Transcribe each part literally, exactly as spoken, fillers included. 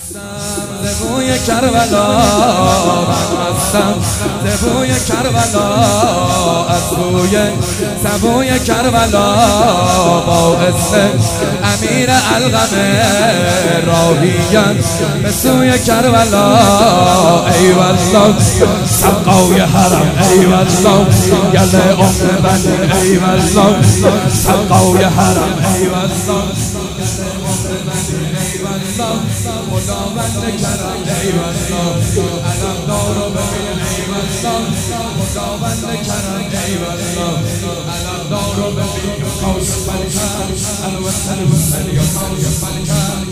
زبوی کربلا من مستم زبوی کربلا از بوی سبوی کربلا باعث امیر الغم راهیم به سوی کربلا. ای والله سقای حرم ای والله گل ام بنی ای والله سقای حرم ای والله خداوند کرم ای والله علم دارو ببین ای والله خداوند کرم ای والله علم دارو ببین کاش فلکم الوطن حسین یا کاش فلکم.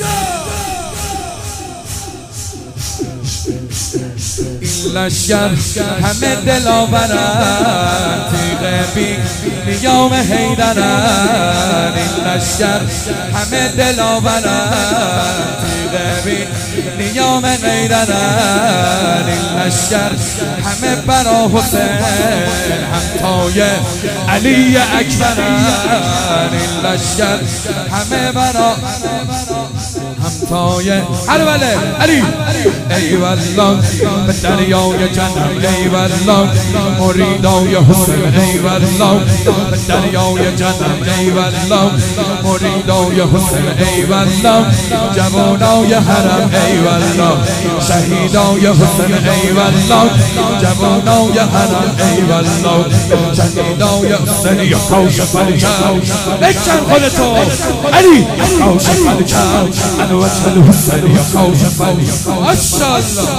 این لشکر همه دلاورن تیغ بی نیام حیدرن. این لشکر همه دلاورن تیغ بی نیام حیدرن. این لشکر همه برا حسین همتای علی اکبرن. این لشکر همه برا همتای هربله علی ای والله به دریای جنت ای والله مریدای حسین ای والله به دریای جنت ای والله مریدای حسین ای والله جوانای حرم ای والله شهیدای حسین ای والله جوانای حرم ای والله شهیدای حسین یا کاش فلکم بکن خودتو علی کاش فلکم الوطن الحسین یا کاش فلکم. ماشاءالله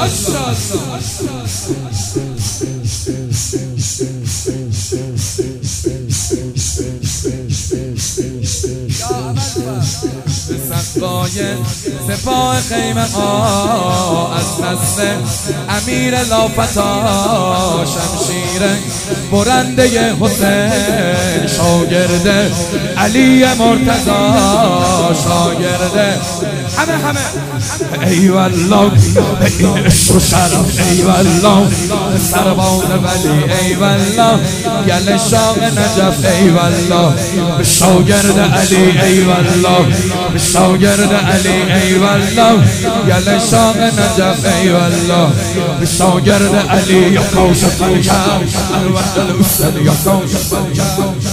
سقای سپاه خیمه ها از نسل امیر لافتا شمشیر برنده حسین شاگرد علی مرتضی شاگرد همه همه ای والله به این عشق و شرف ای والله سربان ولی ای والله گل شاه نجف ای والله به شاگرد علی ای والله به شاگرد علی ای والله گل شاه نجف ای والله به شاگرد علی یا کاش فلکم الوطن الحسین یا کاش فلکم.